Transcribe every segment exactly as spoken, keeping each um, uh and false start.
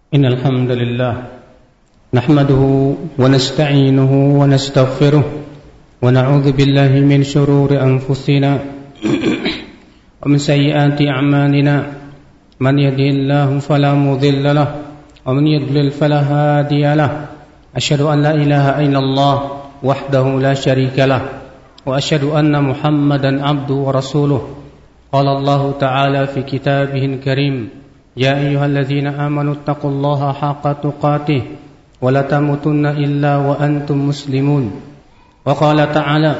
إن الحمد لله نحمده ونستعينه ونستغفره ونعوذ بالله من شرور أنفسنا ومن سيئات أعمالنا من يهده الله فلا مضل له ومن يضلل فلا هادي له أشهد أن لا إله إلا الله وحده لا شريك له وأشهد أن محمدا عبده ورسوله قال الله تعالى في كتابه الكريم يا أيها الذين آمنوا اتقوا الله حق تقاته ولا تموتن إلا وأنتم مسلمون وقال تعالى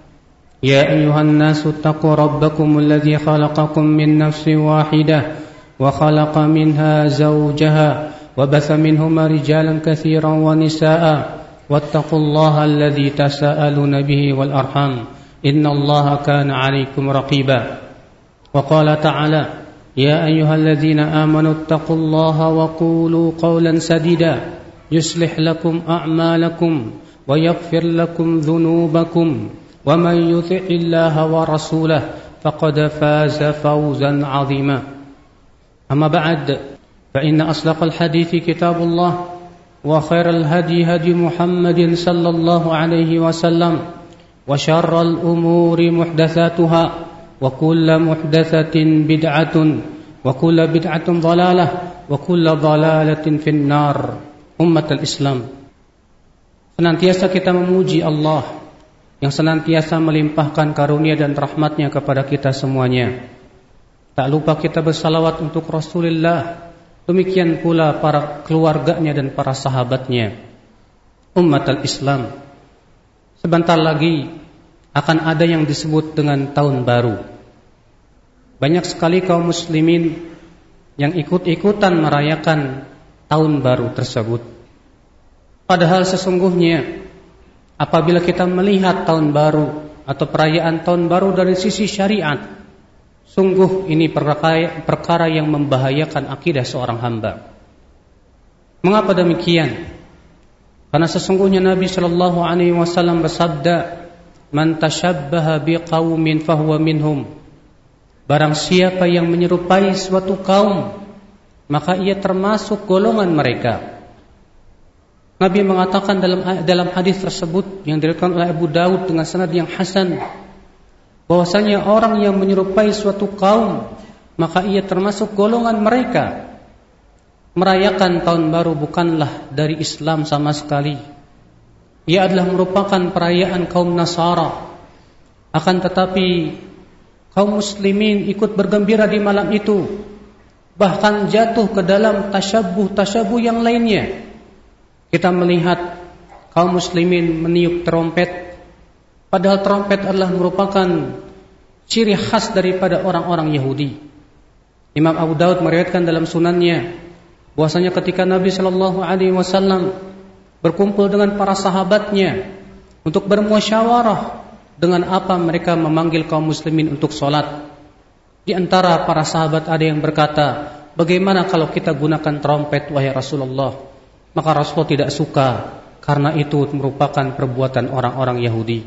يا أيها الناس اتقوا ربكم الذي خلقكم من نفس واحدة وخلق منها زوجها وبث منهما رجالا كثيرا ونساء واتقوا الله الذي تساءلون به والأرحام إن الله كان عليكم رقيبا وقال تعالى يا أيها الذين آمنوا اتقوا الله وقولوا قولا سديدا يصلح لكم أعمالكم ويغفر لكم ذنوبكم ومن يطع الله ورسوله فقد فاز فوزا عظيما أما بعد فإن أصدق الحديث كتاب الله وخير الهدي هدي محمد صلى الله عليه وسلم وشر الأمور محدثاتها وكل محدثة بدعة وكل بدعة ضلالة وكل ضلالة في النار أمة الإسلام. Senantiasa kita memuji Allah yang senantiasa melimpahkan karunia dan rahmatnya kepada kita semuanya. Tak lupa kita bersalawat untuk Rasulullah, demikian pula para keluarganya dan para sahabatnya. Umat al-Islam, sebentar lagi akan ada yang disebut dengan tahun baru. Banyak sekali kaum muslimin yang ikut-ikutan merayakan tahun baru tersebut. Padahal sesungguhnya apabila kita melihat tahun baru atau perayaan tahun baru dari sisi syariat, sungguh ini perkara, perkara yang membahayakan akidah seorang hamba. Mengapa demikian? Karena sesungguhnya Nabi Shallallahu Alaihi Wasallam bersabda, "Man tashabbaha biqaumin fahuwa minhum." Barang siapa yang menyerupai suatu kaum, maka ia termasuk golongan mereka. Nabi mengatakan dalam dalam hadis tersebut yang diriwayatkan oleh Abu Daud dengan sanad yang hasan, bahwasanya orang yang menyerupai suatu kaum, maka ia termasuk golongan mereka. Merayakan tahun baru bukanlah dari Islam sama sekali. Ia adalah merupakan perayaan kaum Nasara. Akan tetapi kaum muslimin ikut bergembira di malam itu, bahkan jatuh ke dalam tasyabuh-tasyabuh yang lainnya. Kita melihat kaum muslimin meniup trompet, padahal trompet adalah merupakan ciri khas daripada orang-orang Yahudi. Imam Abu Daud meriwayatkan dalam sunannya bahwasanya ketika Nabi Shallallahu Alaihi Wasallam berkumpul dengan para sahabatnya untuk bermusyawarah dengan apa mereka memanggil kaum muslimin untuk sholat. Di antara para sahabat ada yang berkata, bagaimana kalau kita gunakan trompet wahai Rasulullah? Maka Rasulullah tidak suka, karena itu merupakan perbuatan orang-orang Yahudi.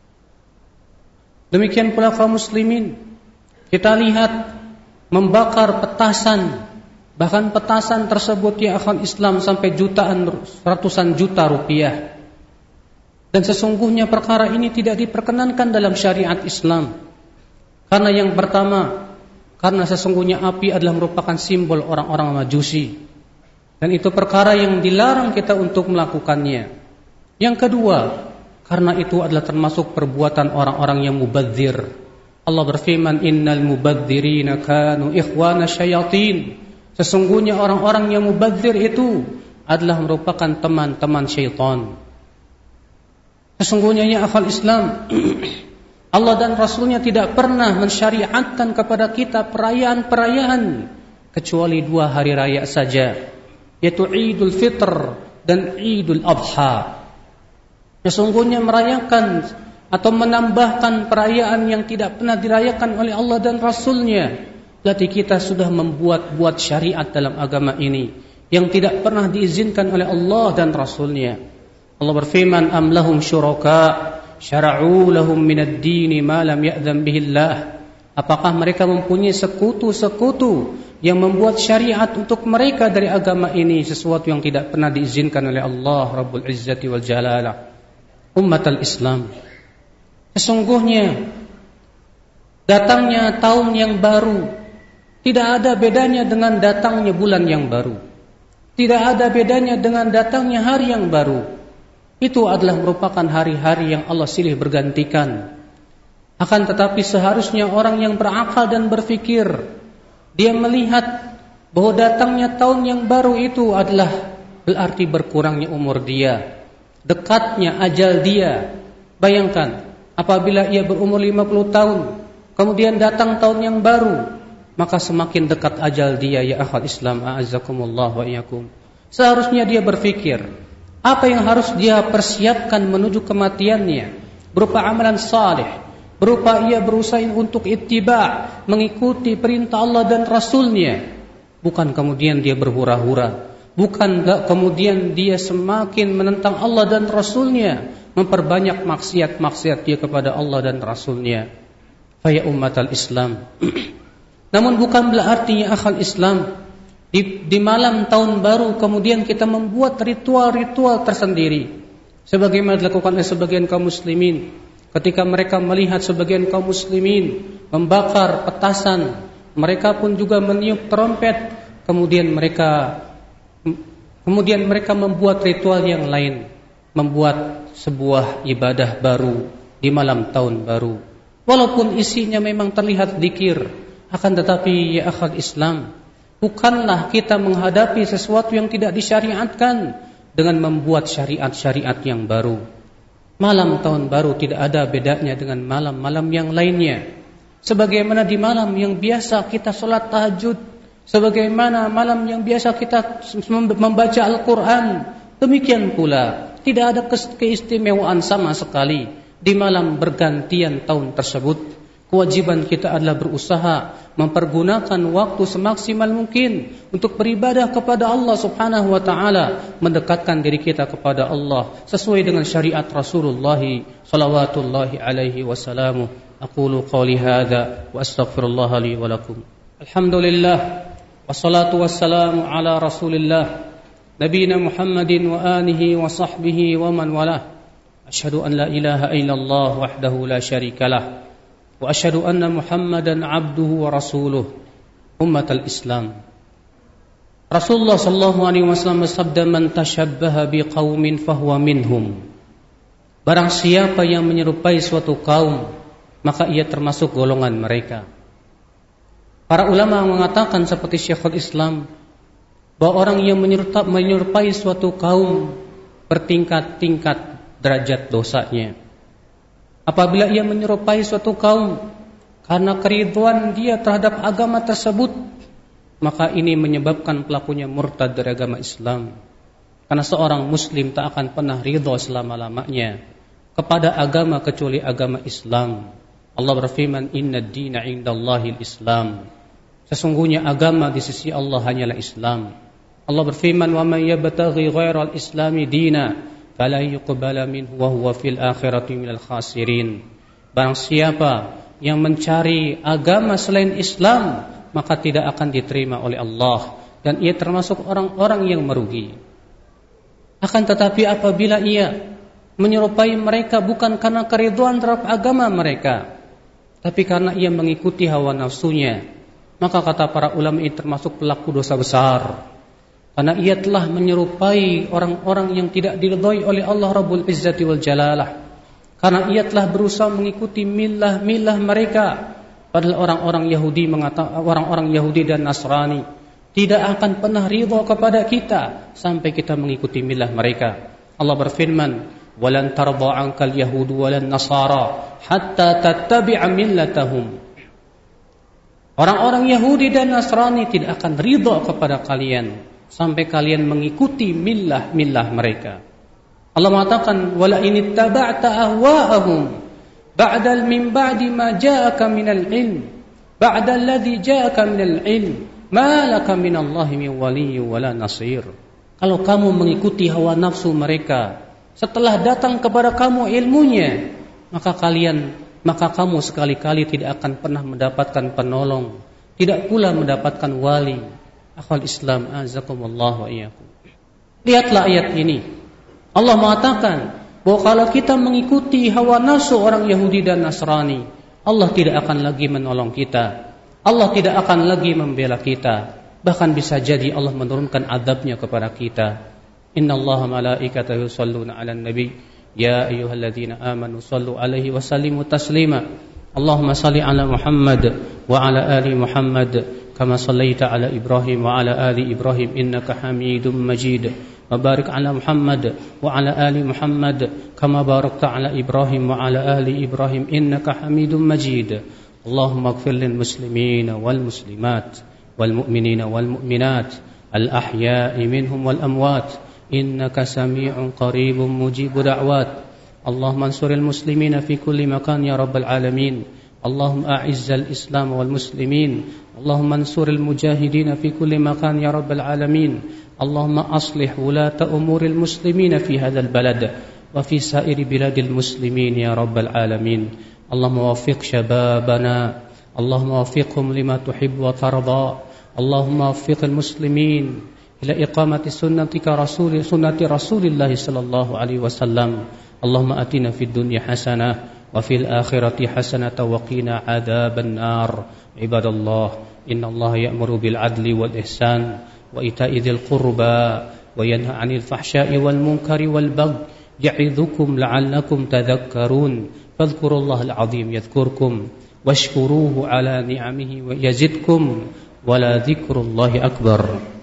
Demikian pula kaum muslimin, kita lihat membakar petasan, bahkan petasan tersebut ya akhwan Islam sampai jutaan, ratusan juta rupiah. Dan sesungguhnya perkara ini tidak diperkenankan dalam syariat Islam. Karena yang pertama, karena sesungguhnya api adalah merupakan simbol orang-orang Majusi. Dan itu perkara yang dilarang kita untuk melakukannya. Yang kedua, karena itu adalah termasuk perbuatan orang-orang yang mubadzir. Allah berfirman, innal mubadzirina kanu ikhwana syayatin. Sesungguhnya orang-orang yang mubadzir itu adalah merupakan teman-teman syaitan. Sesungguhnya ya akhwal Islam, Allah dan Rasulnya tidak pernah mensyariatkan kepada kita perayaan-perayaan kecuali dua hari raya saja, yaitu Idul Fitr dan Idul Adha. Sesungguhnya merayakan atau menambahkan perayaan yang tidak pernah dirayakan oleh Allah dan Rasulnya, berarti kita sudah membuat-buat syariat dalam agama ini yang tidak pernah diizinkan oleh Allah dan Rasulnya. Allah berfirman, am lahum syuraka syara'u lahum minad dini ma lam ya'dzan bihi Allah. Apakah mereka mempunyai sekutu-sekutu yang membuat syariat untuk mereka dari agama ini sesuatu yang tidak pernah diizinkan oleh Allah Rabbul Izzati wal Jalalah. Ummatul Islam, sesungguhnya datangnya tahun yang baru tidak ada bedanya dengan datangnya bulan yang baru. Tidak ada bedanya dengan datangnya hari yang baru. Itu adalah merupakan hari-hari yang Allah silih bergantikan. Akan tetapi seharusnya orang yang berakal dan berfikir, dia melihat bahwa datangnya tahun yang baru itu adalah berarti berkurangnya umur dia, dekatnya ajal dia. Bayangkan, apabila ia berumur lima puluh tahun, kemudian datang tahun yang baru, maka semakin dekat ajal dia. Ya akhwat Islam, a'azzakumullah wa iyyakum. Seharusnya dia berfikir, apa yang harus dia persiapkan menuju kematiannya, berupa amalan saleh, berupa ia berusaha untuk ittiba, mengikuti perintah Allah dan Rasulnya. Bukan kemudian dia berhura-hura, bukan kemudian dia semakin menentang Allah dan Rasulnya, memperbanyak maksiat-maksiat dia kepada Allah dan Rasulnya. Faya ummatal Islam. Namun bukan berarti ya akhal Islam, di, di malam tahun baru kemudian kita membuat ritual-ritual tersendiri, sebagaimana dilakukan oleh sebagian kaum muslimin. Ketika mereka melihat sebagian kaum muslimin membakar petasan, mereka pun juga meniup trompet, kemudian mereka kemudian mereka membuat ritual yang lain, membuat sebuah ibadah baru di malam tahun baru. Walaupun isinya memang terlihat dzikir, akan tetapi ya akhal Islam, bukanlah kita menghadapi sesuatu yang tidak disyariatkan dengan membuat syariat-syariat yang baru. Malam tahun baru tidak ada bedanya dengan malam-malam yang lainnya. Sebagaimana di malam yang biasa kita sholat tahajud, sebagaimana malam yang biasa kita membaca Al-Quran, demikian pula tidak ada keistimewaan sama sekali di malam bergantian tahun tersebut. Kewajiban kita adalah berusaha mempergunakan waktu semaksimal mungkin untuk beribadah kepada Allah Subhanahu wa taala, mendekatkan diri kita kepada Allah sesuai dengan syariat Rasulullah sallallahu alaihi wasallam. Aqulu qawli hadza wa astaghfirullah li wa lakum. Alhamdulillah wassalatu wassalamu ala Rasulillah nabiyina Muhammadin wa alihi wa sahbihi wa man walah. Asyhadu an la ilaha illallah wahdahu la syarikalah wa asyhadu anna Muhammadan abduhu wa rasuluh. Ummatul Islam, Rasulullah sallallahu alaihi wasallam bersabda, man tashabbaha biqaumin fahuwa minhum. Barang siapa yang menyerupai suatu kaum, maka ia termasuk golongan mereka. Para ulama mengatakan seperti Syekhul Islam, bahwa orang yang menyerupai suatu kaum bertingkat-tingkat derajat dosanya. Apabila ia menyerupai suatu kaum karena keridhaan dia terhadap agama tersebut, maka ini menyebabkan pelakunya murtad dari agama Islam. Karena seorang muslim tak akan pernah ridha selama-lamanya kepada agama kecuali agama Islam. Allah berfirman, inna ad-dina 'indallahil Islam. Sesungguhnya agama di sisi Allah hanyalah Islam. Allah berfirman, wa may yabtaghi ghairal islami dina fala yuqbala minhu wa huwa fil akhirati minal khasirin. Barang siapa yang mencari agama selain Islam, maka tidak akan diterima oleh Allah, dan ia termasuk orang-orang yang merugi. Akan tetapi apabila ia menyerupai mereka bukan karena keridhaan terhadap agama mereka, tapi karena ia mengikuti hawa nafsunya, maka kata para ulama ini termasuk pelaku dosa besar. Karena ia telah menyerupai orang-orang yang tidak diridhai oleh Allah Rabbul Izzati wal Jalalah. Karena ia telah berusaha mengikuti milah-milah mereka. Padahal orang-orang Yahudi mengatakan, orang-orang Yahudi dan Nasrani tidak akan pernah ridha kepada kita sampai kita mengikuti milah mereka. Allah berfirman, "Walan tarda 'ankal yahudu walan nasara hatta tattabi'a millatahum." Orang-orang Yahudi dan Nasrani tidak akan ridha kepada kalian sampai kalian mengikuti millah-millah mereka. Allah mengatakan, wala in ittaba'ta ahwa'ahum ba'dal min ba'di ma ja'aka minal ilm ba'dal ladzi ja'aka minal ilm ma laka minallahi min waliyyin wala nasir. Kalau kamu mengikuti hawa nafsu mereka setelah datang kepada kamu ilmunya, maka kalian maka kamu sekali-kali tidak akan pernah mendapatkan penolong, tidak pula mendapatkan wali. Akhwal Islam, azakumullah wa iyyakum. Lihatlah ayat ini. Allah mengatakan bahwa kalau kita mengikuti hawa nafsu orang Yahudi dan Nasrani, Allah tidak akan lagi menolong kita. Allah tidak akan lagi membela kita. Bahkan bisa jadi Allah menurunkan azabnya kepada kita. Innallaha malaikatahu yusholluna 'alan nabi ya ayyuhalladzina amanu shallu 'alaihi wa sallimu taslima. Allahumma shalli 'ala Muhammad wa 'ala ali Muhammad kama shallaita 'ala Ibrahim wa 'ala ali Ibrahim innaka Hamidum Majid. Wa barik 'ala Muhammad wa 'ala ali Muhammad kama barakta 'ala Ibrahim wa 'ala ali Ibrahim innaka Hamidum Majid. Allahumma ighfir lil muslimina wal muslimat wal mu'minina wal mu'minat al ahya'i minhum wal amwat innaka sami'un qaribun mujibud da'wat. Allahumma ansuril muslimina fi kulli makan ya rabbal alamin. اللهم أعز الإسلام والمسلمين. اللهم انصر المجاهدين في كل مكان يا رب العالمين. اللهم أصلح ولاة أمور المسلمين في هذا البلد وفي سائر بلاد المسلمين يا رب العالمين. اللهم وفق شبابنا. اللهم وفقهم لما تحب وترضى. اللهم وفق المسلمين إلى إقامة سنتك رسول سنة رسول الله صلى الله عليه وسلم. اللهم أتنا في الدنيا حسنة وفي الآخرة حسنة وقنا عذاب النار. عباد الله إن الله يأمر بالعدل والإحسان وإيتاء ذي القربى وينهى عن الفحشاء والمنكر والبغي يعظكم لعلكم تذكرون. فاذكروا الله العظيم يذكركم واشكروه على نعمه ويزدكم ولذكر الله أكبر.